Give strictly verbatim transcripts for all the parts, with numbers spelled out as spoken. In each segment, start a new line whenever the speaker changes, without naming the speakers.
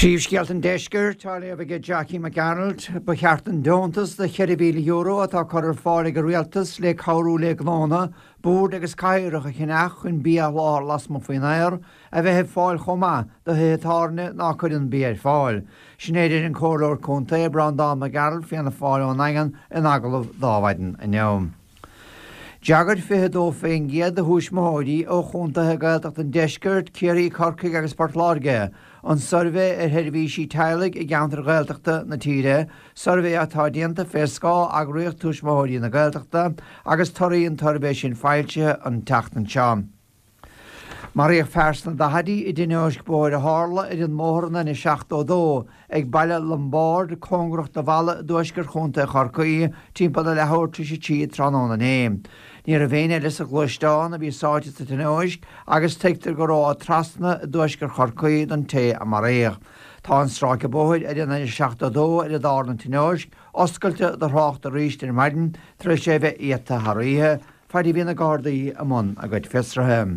Príomhscéalt an deisceir tá le bh Jackie McArnold ba cheart an dontas de cheiribíle euro atá chuir fáil go rialtas le cabhrú le glána, búd agus caireach a chinach chun bí lá las mo faoin air a bheit fáil chomá do hétarne ná chuid an bí fáil. Snéidir an cóir chunta e Brandán McArnold fianna fáil ón aigen in agalah dáhaiden a neam. Jagad fithe dó féin géad a hús móirí ó chuntathe gailteach an deiscirt céirí corcaigh agus portláge. An survé ar herbhísí teilig i gceantar gailteachta na tíre, survé atá déanta fescá ag riocht tús móirí na gailteachta agus toraí an torbé sin fáilte an techt an seán. Maríoch fersna dahadí i duineoisc bóir a hála i an mórna na seachtó dó ag baile lombard congracht na bhela dúisgur chunta charcaí timpeall le lehairtú sé tí tránóna néim. Ní a bhéine lis a gluisteán a bhí sáte sa duineoisc agus teictar go rá trasna dúisgur charcaí don té a maríoch. Tá an stráice bóid ar na seachtó dó ar a dána duineoisc, oscailte do rácht a ríist in maidin tre sé bheith éta thairíthe, fadí bhína gádaí a mún a gcuid fistrathe.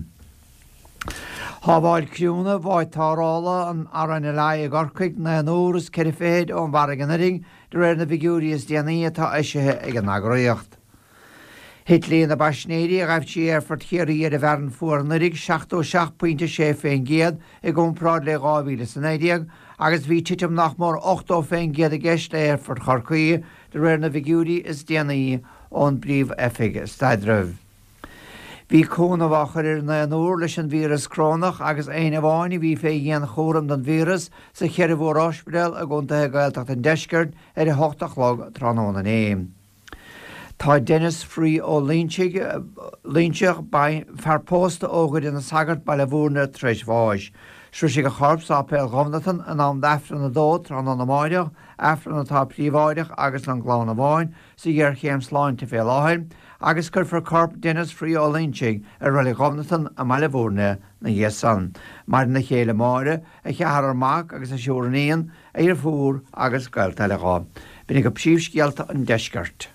Hábháil criúna bháid tárála an aranna le a gorcaig na nóras ceir féad ón bharaganaring de réir na bhigúríos déanaí atá éisithe ag an agraíocht. Hitlíon na baisnéirí a raibhtí ar fortchéirí ar a bhean fuarnarig seachtó seach pointe sé féin géad i gúmprád le gáhíle san éideag agus bhí titim nach mór ochtó féin géad a gceist ar fort charcaí de réir na bhigúrí is déanaí ón bríomh efig staidrih. Bhí cóna bhachar na an úr leis an vírus crónach agus éana bháinna bhí fé dhéana chóram don vírus sa cheir bhór ospidal a gúntathe gailteach an deisceart ar a hochtach log tránóna éim. Tá Dennis Free ó Lynchig ba fearpósta ógad in na sagart ba le bhúrna treis bháis. Sú sé go chorps ápéil gomnatan an am d'efran na dó trán an na máideach, efran atá príomháideach agus an gláán na bháin sa dhear chéim sláin te fé láhain, agus chur for corp Dennis Free ó Lynchig a roiile gomnatan a meile bhúrna na dhéasan. Mar na chéile máire a chear amach agus a siúraníon ar fúr agus gailta le gá. B'nig go príomhscéalta an deisceart.